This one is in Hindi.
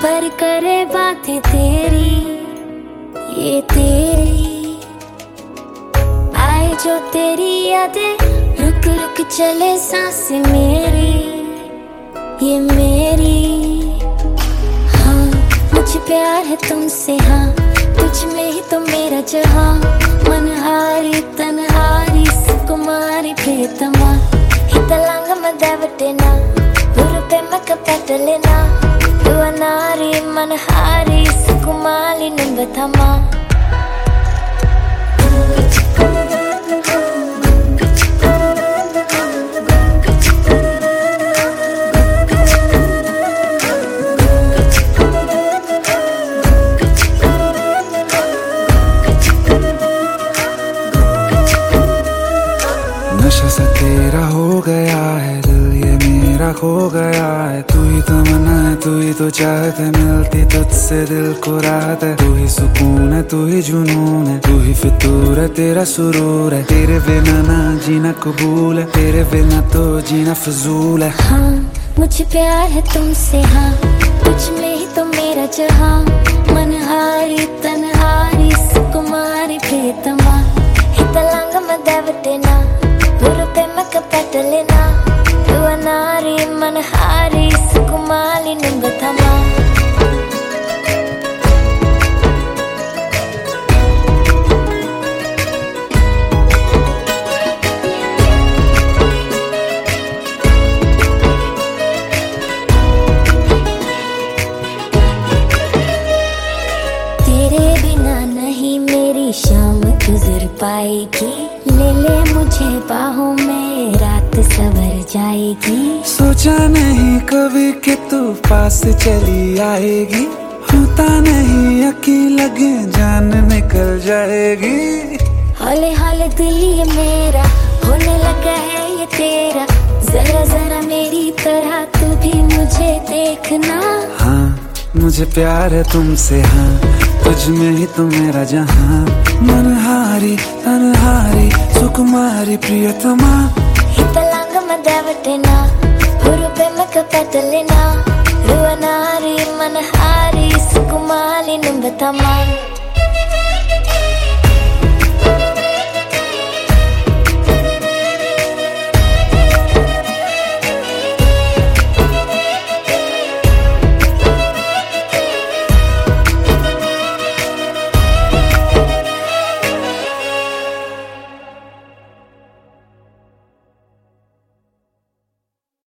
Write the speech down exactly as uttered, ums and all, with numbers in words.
भर करे बातें तेरी, ये तेरी आए जो तेरी यादें, रुक रुक चले सांसें मेरी, ये मेरी। हाँ मुझे प्यार है तुमसे, हाँ तुझ में ही तो मेरा जहाँ, मनहारी तनहारी सुकुमारी प्रियतमा, हितलांग मदावटेना हुरुपे मकपटलेना, दुआनारी मनहारी सुकुमारी निंबथमा। नशा सा तेरा हो गया है दिल, ये मेरा खो गया है। तू ही तमन्ना है, तू ही तो चाहत है, मिलती तुझसे दिल को राहत है। तू ही सुकून है, तू ही जुनून है, तू ही फितूर है, तेरा सुरूर है। तेरे बिना ना जीना कबूल है, तेरे बिना तो जीना फजूल है। हाँ मुझे प्यार है तुमसे, हाँ तुझ में ही तो मेरा जहाँ, मनहारी तनहारी सुकुमारी प्रियतमा, हितलांग मदावटेना हुरुपे मकपटलेना, दुआनारी मनहारी सुकुमारी निंबथमा। तेरे बिना नहीं मेरी शाम गुजर पाएगी, ले ले मुझे बाहों में रात सवर जाएगी। सोचा नहीं कभी कि तू पास चली आएगी, होता नहीं यकीन लगे जान निकल जाएगी। हौले हौले दिल ये मेरा होने लगा है ये तेरा, जरा जरा मेरी तरह तू भी मुझे देखना। हाँ मुझे प्यार है तुमसे, हाँ तुझ में ही तो मेरा जहाँ, मनहारी तनहारी सुकुमारी प्रियतमा, हितलांग मदावटेना हुरुपे मकपटलेना, दुआनारी मनहारी सुकुमारी निंबथमा।